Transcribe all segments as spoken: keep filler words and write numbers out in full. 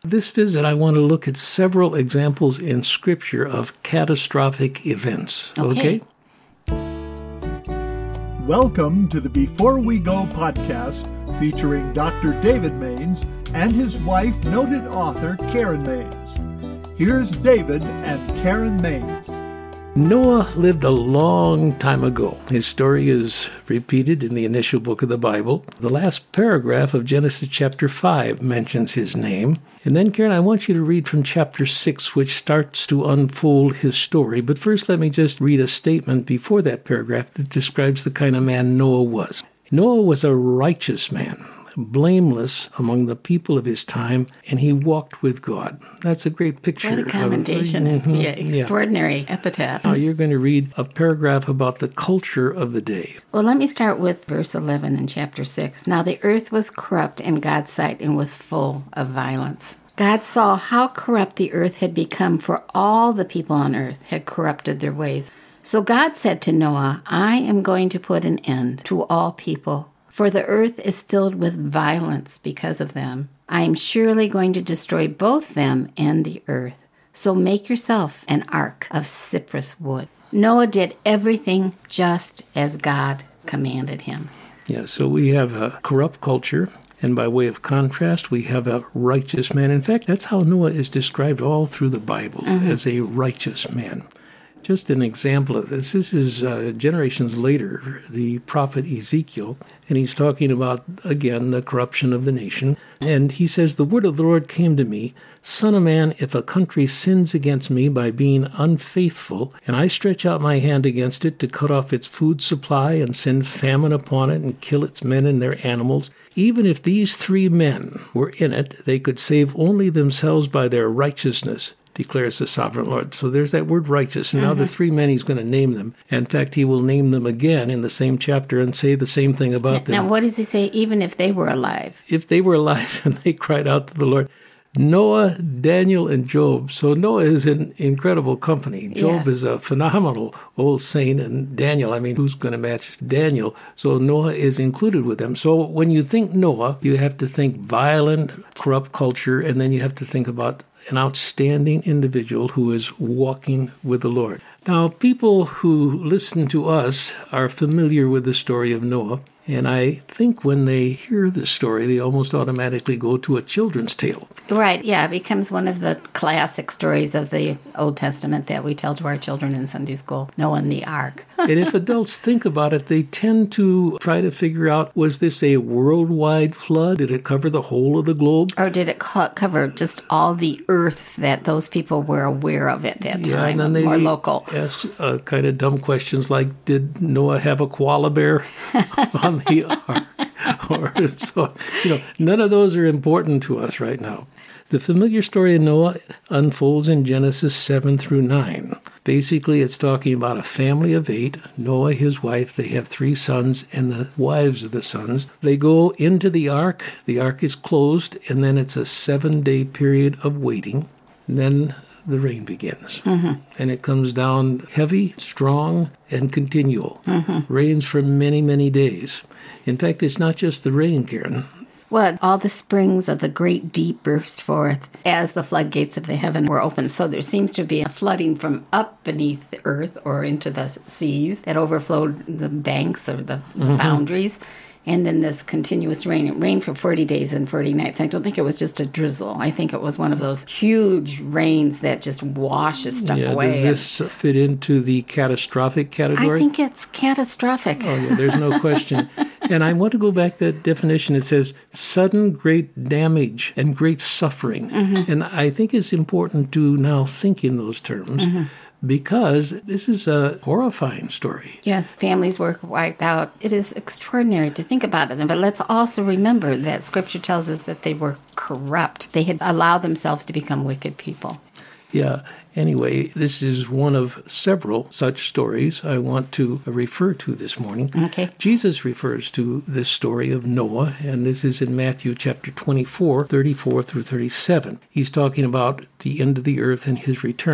This visit, I want to look at several examples in Scripture of catastrophic events. Okay? okay? Welcome to the Before We Go podcast featuring Doctor David Maines and his wife, noted author Karen Maines. Here's David and Karen Maines. Noah lived a long time ago. His story is repeated in the initial book of the Bible. The last paragraph of Genesis chapter five mentions his name. And then, Karen, I want you to read from chapter six, which starts to unfold his story. But first, let me just read a statement before that paragraph that describes the kind of man Noah was. Noah was a righteous man, blameless among the people of his time, and he walked with God. That's a great picture. What a commendation. Of, mm-hmm, yeah, extraordinary yeah. epitaph. Now you're going to read a paragraph about the culture of the day. Well, let me start with verse eleven in chapter six. Now the earth was corrupt in God's sight and was full of violence. God saw how corrupt the earth had become, for all the people on earth had corrupted their ways. So God said to Noah, I am going to put an end to all people, for the earth is filled with violence because of them. I am surely going to destroy both them and the earth. So make yourself an ark of cypress wood. Noah did everything just as God commanded him. Yeah, so we have a corrupt culture, and by way of contrast, we have a righteous man. In fact, that's how Noah is described all through the Bible, mm-hmm. as a righteous man. Just an example of this. This is uh, generations later, the prophet Ezekiel, and he's talking about, again, the corruption of the nation. And he says, the word of the Lord came to me, Son of man, if a country sins against me by being unfaithful, and I stretch out my hand against it to cut off its food supply and send famine upon it and kill its men and their animals, even if these three men were in it, they could save only themselves by their righteousness, declares the sovereign Lord. So there's that word righteous. And now mm-hmm. the three men, he's going to name them. In fact, he will name them again in the same chapter and say the same thing about now, them. Now, what does he say? Even if they were alive. If they were alive and they cried out to the Lord. Noah, Daniel, and Job. So Noah is in incredible company. Job yeah. is a phenomenal old saint, and Daniel, I mean, who's going to match Daniel? So Noah is included with them. So when you think Noah, you have to think violent, corrupt culture, and then you have to think about an outstanding individual who is walking with the Lord. Now, people who listen to us are familiar with the story of Noah, and I think when they hear the story, they almost automatically go to a children's tale. Right, yeah, it becomes one of the classic stories of the Old Testament that we tell to our children in Sunday school, Noah and the Ark. And if adults think about it, they tend to try to figure out, was this a worldwide flood? Did it cover the whole of the globe? Or did it co- cover just all the earth that those people were aware of at that yeah, time, and then more they local? Ask uh, kind of dumb questions like, did Noah have a koala bear on the ark? Or so, you know, none of those are important to us right now. The familiar story of Noah unfolds in Genesis seven through nine. Basically, it's talking about a family of eight. Noah, his wife, they have three sons, and the wives of the sons. They go into the ark. The ark is closed, and then it's a seven-day period of waiting. And then the rain begins. Mm-hmm. And it comes down heavy, strong, and continual. Mm-hmm. Rains for many, many days. In fact, it's not just the rain, Karen. Well, all the springs of the great deep burst forth as the floodgates of the heaven were opened. So there seems to be a flooding from up beneath the earth or into the seas that overflowed the banks or the, the mm-hmm. boundaries. And then this continuous rain. It rained for forty days and forty nights. I don't think it was just a drizzle. I think it was one of those huge rains that just washes stuff yeah, away. Does this fit into the catastrophic category? I think it's catastrophic. Oh, yeah, there's no question. And I want to go back to that definition. It says sudden great damage and great suffering. Mm-hmm. And I think it's important to now think in those terms. Mm-hmm. Because this is a horrifying story. Yes, families were wiped out. It is extraordinary to think about it. But let's also remember that Scripture tells us that they were corrupt. They had allowed themselves to become wicked people. Yeah. Anyway, this is one of several such stories I want to refer to this morning. Okay. Jesus refers to this story of Noah, and this is in Matthew chapter twenty-four, thirty-four through thirty-seven. He's talking about the end of the earth and his return.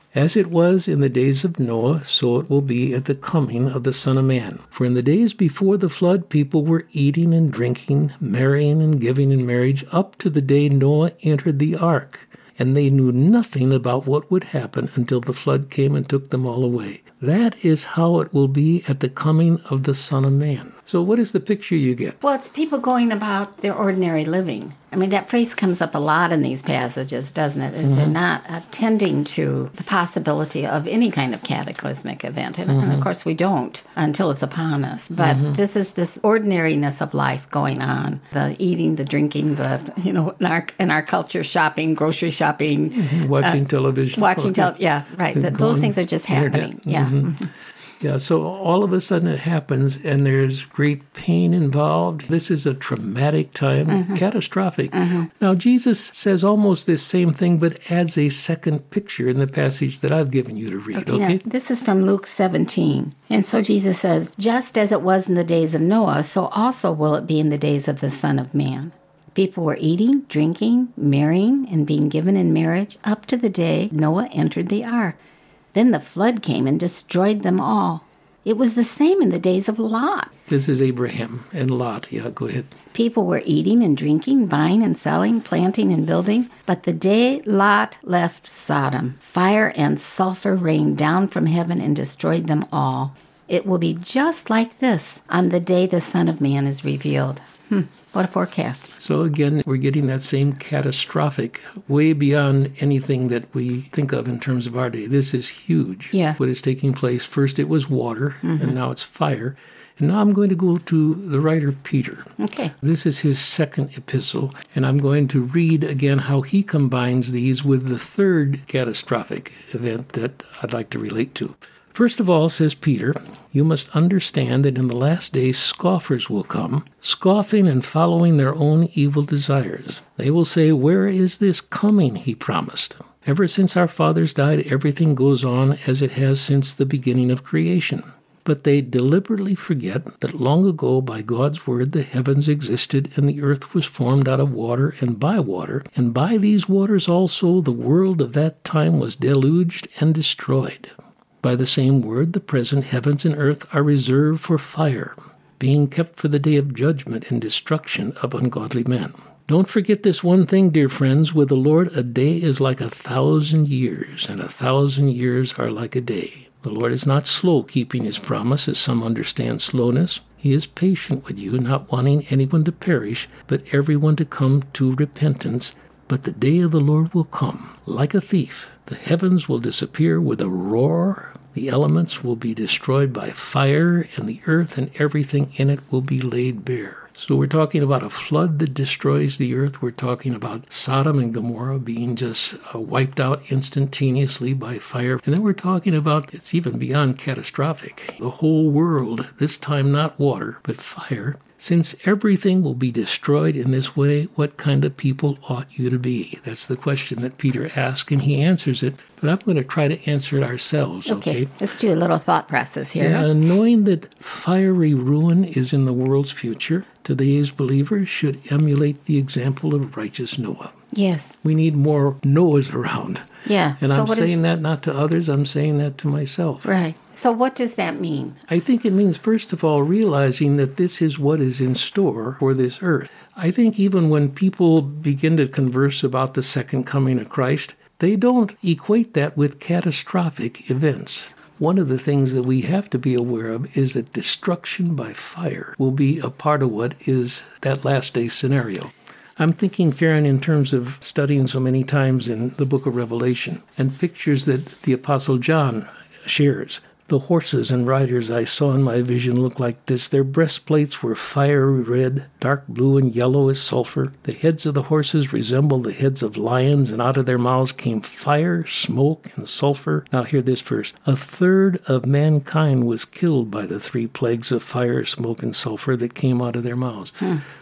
As it was in the days of Noah, so it will be at the coming of the Son of Man. For in the days before the flood, people were eating and drinking, marrying and giving in marriage, up to the day Noah entered the ark. And they knew nothing about what would happen until the flood came and took them all away. That is how it will be at the coming of the Son of Man. So what is the picture you get? Well, it's people going about their ordinary living. I mean, that phrase comes up a lot in these passages, doesn't it? Is mm-hmm. they're not attending to the possibility of any kind of cataclysmic event. And, mm-hmm. and of course, we don't until it's upon us. But mm-hmm. this is this ordinariness of life going on. The eating, the drinking, the, you know, in our, in our culture, shopping, grocery shopping. Mm-hmm. Watching uh, television. Watching television, yeah, right. The, those things are just happening. Internet. Yeah. Mm-hmm. Yeah, so all of a sudden it happens, and there's great pain involved. This is a traumatic time, mm-hmm. catastrophic. Mm-hmm. Now, Jesus says almost this same thing, but adds a second picture in the passage that I've given you to read, okay? Now, this is from Luke seventeen. And so Jesus says, just as it was in the days of Noah, so also will it be in the days of the Son of Man. People were eating, drinking, marrying, and being given in marriage up to the day Noah entered the ark. Then the flood came and destroyed them all. It was the same in the days of Lot. This is Abraham and Lot. Yeah, go ahead. People were eating and drinking, buying and selling, planting and building. But the day Lot left Sodom, fire and sulfur rained down from heaven and destroyed them all. It will be just like this on the day the Son of Man is revealed. Hmm. What a forecast. So again, we're getting that same catastrophic, way beyond anything that we think of in terms of our day. This is huge. Yeah. What is taking place. First it was water, mm-hmm. and now it's fire. And now I'm going to go to the writer Peter. Okay. This is his second epistle, and I'm going to read again how he combines these with the third catastrophic event that I'd like to relate to. First of all, says Peter, you must understand that in the last days scoffers will come, scoffing and following their own evil desires. They will say, where is this coming he promised? Ever since our fathers died, everything goes on as it has since the beginning of creation. But they deliberately forget that long ago by God's word the heavens existed and the earth was formed out of water and by water, and by these waters also the world of that time was deluged and destroyed. By the same word, the present heavens and earth are reserved for fire, being kept for the day of judgment and destruction of ungodly men. Don't forget this one thing, dear friends. With the Lord, a day is like a thousand years, and a thousand years are like a day. The Lord is not slow keeping his promise, as some understand slowness. He is patient with you, not wanting anyone to perish, but everyone to come to repentance. But the day of the Lord will come like a thief. The heavens will disappear with a roar, the elements will be destroyed by fire, and the earth and everything in it will be laid bare. So we're talking about a flood that destroys the earth. We're talking about Sodom and Gomorrah being just uh, wiped out instantaneously by fire. And then we're talking about, it's even beyond catastrophic, the whole world, this time not water, but fire. Since everything will be destroyed in this way, what kind of people ought you to be? That's the question that Peter asks, and he answers it. But I'm going to try to answer it ourselves, okay? Okay, let's do a little thought process here. Yeah, knowing that fiery ruin is in the world's future, today's believers should emulate the example of righteous Noah. Yes. We need more Noahs around. Yeah. And so I'm saying is... that not to others, I'm saying that to myself. Right. So what does that mean? I think it means, first of all, realizing that this is what is in store for this earth. I think even when people begin to converse about the second coming of Christ, they don't equate that with catastrophic events. One of the things that we have to be aware of is that destruction by fire will be a part of what is that last day scenario. I'm thinking, Karen, in terms of studying so many times in the book of Revelation and pictures that the Apostle John shares. The horses and riders I saw in my vision looked like this. Their breastplates were fiery red, dark blue and yellow as sulfur. The heads of the horses resembled the heads of lions, and out of their mouths came fire, smoke, and sulfur. Now hear this first. A third of mankind was killed by the three plagues of fire, smoke, and sulfur that came out of their mouths. Hmm.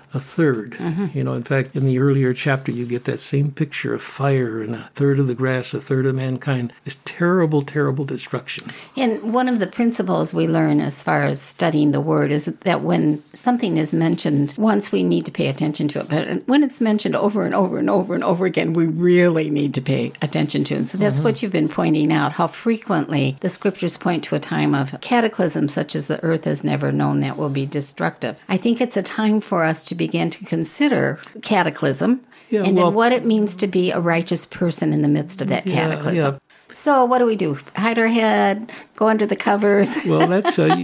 a third. Mm-hmm. You know, in fact, in the earlier chapter, you get that same picture of fire and a third of the grass, a third of mankind. It's terrible, terrible destruction. And one of the principles we learn as far as studying the Word is that when something is mentioned once, we need to pay attention to it. But when it's mentioned over and over and over and over again, we really need to pay attention to it. And so that's mm-hmm. what you've been pointing out, how frequently the Scriptures point to a time of cataclysm such as the earth has never known that will be destructive. I think it's a time for us to begin to consider cataclysm yeah, and well, then what it means to be a righteous person in the midst of that yeah, cataclysm. Yeah. So what do we do? Hide our head, go under the covers? Well, that's, uh,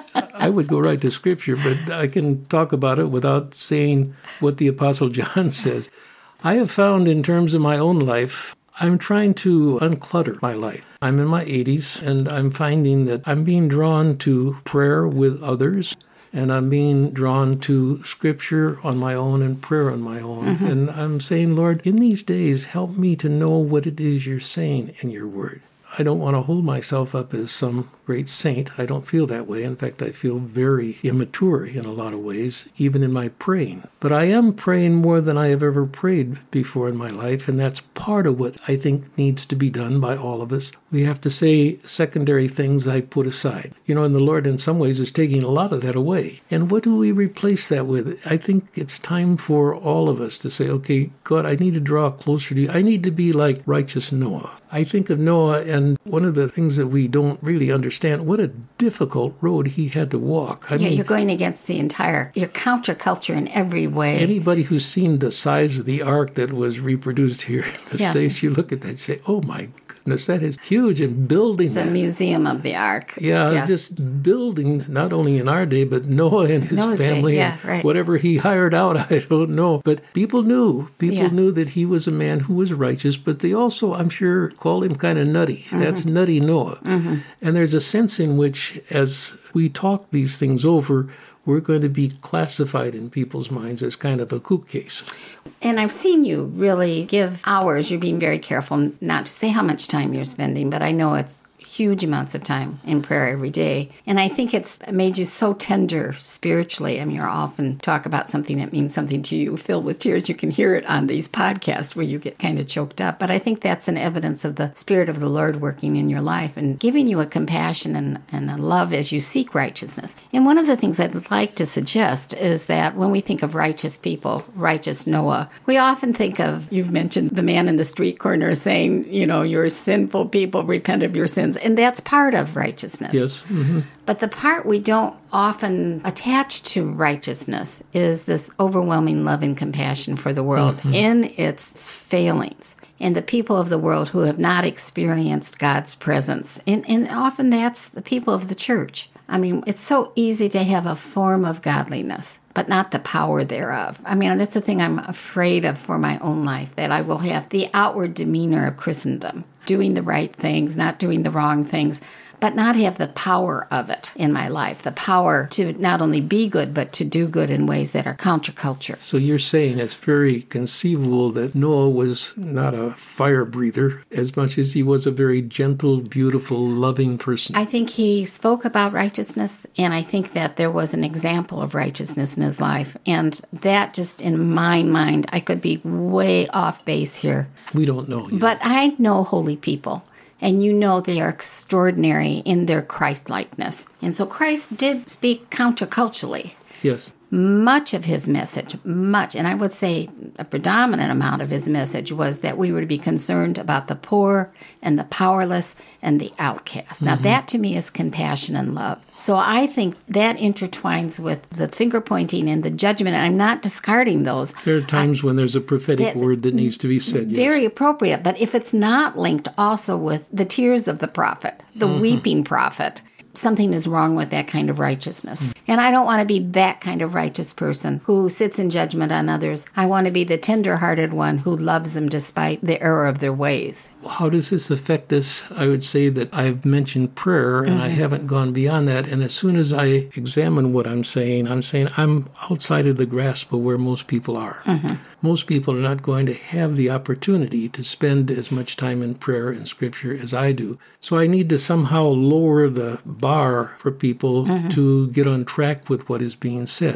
I would go right to Scripture, but I can talk about it without saying what the Apostle John says. I have found in terms of my own life, I'm trying to unclutter my life. I'm in my eighties, and I'm finding that I'm being drawn to prayer with others, and I'm being drawn to Scripture on my own and prayer on my own. Mm-hmm. And I'm saying, Lord, in these days, help me to know what it is you're saying in your word. I don't want to hold myself up as some great saint. I don't feel that way. In fact, I feel very immature in a lot of ways, even in my praying. But I am praying more than I have ever prayed before in my life, and that's part of what I think needs to be done by all of us. We have to say secondary things I put aside. You know, and the Lord in some ways is taking a lot of that away. And what do we replace that with? I think it's time for all of us to say, okay, God, I need to draw closer to you. I need to be like righteous Noah. I think of Noah, and one of the things that we don't really understand, what a difficult road he had to walk. I yeah, mean, you're going against the entire, you're counterculture in every way. Anybody who's seen the size of the ark that was reproduced here in the yeah. States, you look at that and say, oh my goodness, that is huge. And building It's a that, museum of the ark. Yeah, yeah, just building, not only in our day, but Noah and his Noah's family, day. Yeah, and right. whatever he hired out, I don't know. But people knew, people yeah. knew that he was a man who was righteous, but they also, I'm sure, called him kind of nutty. Mm-hmm. That's nutty Noah. Mm-hmm. And there's a sense in which, as we talk these things over, we're going to be classified in people's minds as kind of a kook case. And I've seen you really give hours. You're being very careful not to say how much time you're spending, but I know it's huge amounts of time in prayer every day. And I think it's made you so tender spiritually. I mean, you often talk about something that means something to you, filled with tears. You can hear it on these podcasts where you get kind of choked up. But I think that's an evidence of the Spirit of the Lord working in your life and giving you a compassion and, and a love as you seek righteousness. And one of the things I'd like to suggest is that when we think of righteous people, righteous Noah, we often think of, you've mentioned the man in the street corner saying, you know, you're sinful people, repent of your sins. And that's part of righteousness. Yes. Mm-hmm. But the part we don't often attach to righteousness is this overwhelming love and compassion for the world mm-hmm. in its failings. And the people of the world who have not experienced God's presence. And, and often that's the people of the church. I mean, it's so easy to have a form of godliness, but not the power thereof. I mean, that's the thing I'm afraid of for my own life, that I will have the outward demeanor of Christendom, doing the right things, not doing the wrong things, but not have the power of it in my life, the power to not only be good, but to do good in ways that are counterculture. So you're saying it's very conceivable that Noah was not a fire breather as much as he was a very gentle, beautiful, loving person. I think he spoke about righteousness, and I think that there was an example of righteousness in his life. And that just, in my mind, I could be way off base here. We don't know yet. But I know holy people. And you know they are extraordinary in their Christ-likeness. And so Christ did speak counterculturally. Yes. Much of his message, much, and I would say a predominant amount of his message was that we were to be concerned about the poor and the powerless and the outcast. Mm-hmm. Now that to me is compassion and love. So I think that intertwines with the finger pointing and the judgment, and I'm not discarding those. There are times I, when there's a prophetic word that needs to be said. Very yes. appropriate, but if it's not linked also with the tears of the prophet, the mm-hmm. weeping prophet, something is wrong with that kind of righteousness. And I don't want to be that kind of righteous person who sits in judgment on others. I want to be the tender-hearted one who loves them despite the error of their ways. How does this affect us? I would say that I've mentioned prayer, and mm-hmm. I haven't gone beyond that. And as soon as I examine what I'm saying, I'm saying I'm outside of the grasp of where most people are. Mm-hmm. Most people are not going to have the opportunity to spend as much time in prayer and Scripture as I do. So I need to somehow lower the bar for people mm-hmm. to get on track with what is being said.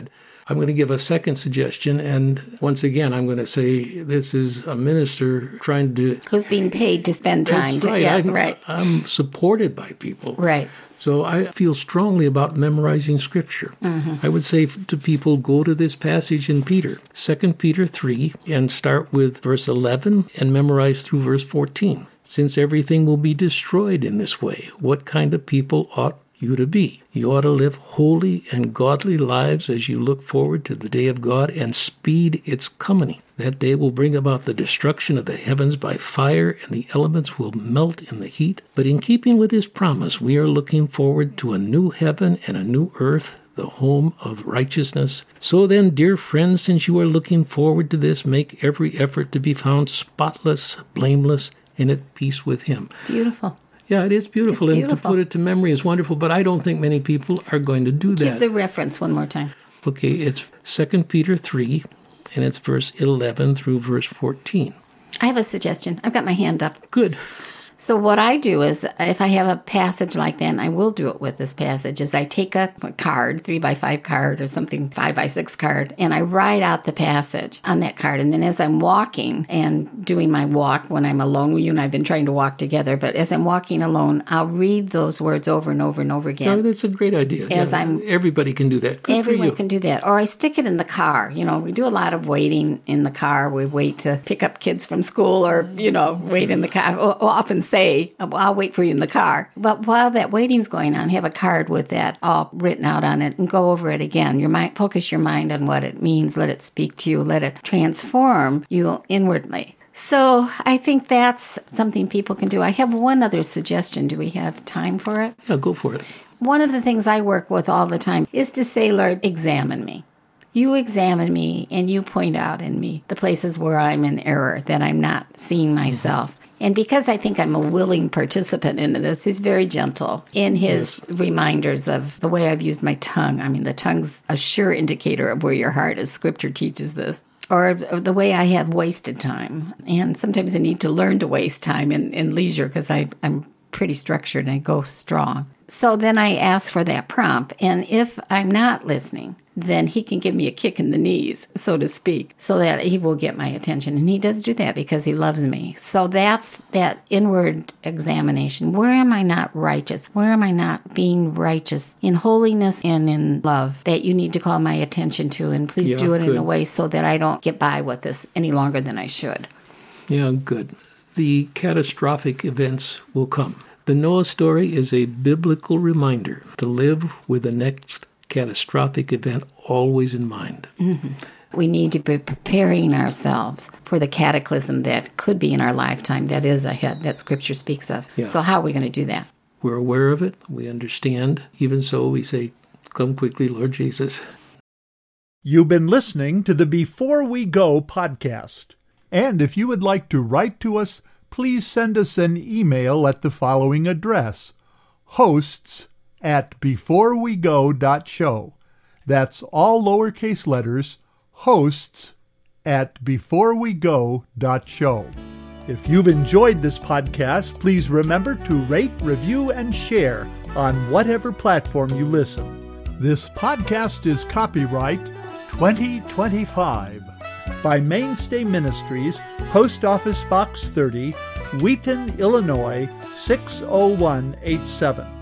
I'm going to give a second suggestion, and once again, I'm going to say this is a minister trying to... Who's being paid to spend time. That's to, right. Yeah, I'm, right. I'm supported by people. Right. So I feel strongly about memorizing Scripture. Mm-hmm. I would say to people, go to this passage in Peter, Second Peter three, and start with verse eleven and memorize through verse fourteen. Since everything will be destroyed in this way, what kind of people ought you to be? You ought to live holy and godly lives as you look forward to the day of God and speed its coming. That day will bring about the destruction of the heavens by fire, and the elements will melt in the heat. But in keeping with his promise, we are looking forward to a new heaven and a new earth, the home of righteousness. So then, dear friends, since you are looking forward to this, make every effort to be found spotless, blameless, and at peace with him. Beautiful. Yeah, it is beautiful, It's and beautiful. to put it to memory is wonderful, but I don't think many people are going to do that. Give the reference one more time. Okay, it's Second Peter three, and it's verse eleven through verse fourteen. I have a suggestion. I've got my hand up. Good. So what I do is, if I have a passage like that, and I will do it with this passage, is I take a, a card, three by five card or something, five by six card, and I write out the passage on that card. And then as I'm walking and doing my walk when I'm alone, you and I have been trying to walk together, but as I'm walking alone, I'll read those words over and over and over again. Oh, that's a great idea. As Yeah, I'm- Everybody can do that. Good Everyone for you. can do that. Or I stick it in the car. You know, we do a lot of waiting in the car. We wait to pick up kids from school or, you know, wait in the car. We'll often say, I'll wait for you in the car. But while that waiting's going on, have a card with that all written out on it and go over it again. Your mind, focus your mind on what it means. Let it speak to you. Let it transform you inwardly. So I think that's something people can do. I have one other suggestion. Do we have time for it? Yeah, go for it. One of the things I work with all the time is to say, Lord, examine me. You examine me and you point out in me the places where I'm in error, that I'm not seeing myself. Mm-hmm. And because I think I'm a willing participant into this, he's very gentle in his yes. reminders of the way I've used my tongue. I mean, the tongue's a sure indicator of where your heart is. Scripture teaches this. Or the way I have wasted time. And sometimes I need to learn to waste time in, in leisure because I'm pretty structured and I go strong. So then I ask for that prompt. And if I'm not listening, then he can give me a kick in the knees, so to speak, so that he will get my attention. And he does do that because he loves me. So that's that inward examination. Where am I not righteous? Where am I not being righteous in holiness and in love that you need to call my attention to? And please Yeah, do it good. in a way so that I don't get by with this any longer than I should. Yeah, good. The catastrophic events will come. The Noah story is a biblical reminder to live with the next catastrophic event always in mind. Mm-hmm. We need to be preparing ourselves for the cataclysm that could be in our lifetime that is ahead, that Scripture speaks of. Yeah. So how are we going to do that? We're aware of it. We understand. Even so, we say, come quickly, Lord Jesus. You've been listening to the Before We Go podcast. And if you would like to write to us, please send us an email at the following address, hosts at beforewego.show. That's all lowercase letters, hosts at beforewego.show. If you've enjoyed this podcast, please remember to rate, review, and share on whatever platform you listen. This podcast is copyright twenty twenty-five by Mainstay Ministries, Post Office Box thirty, Wheaton, Illinois six oh one eight seven.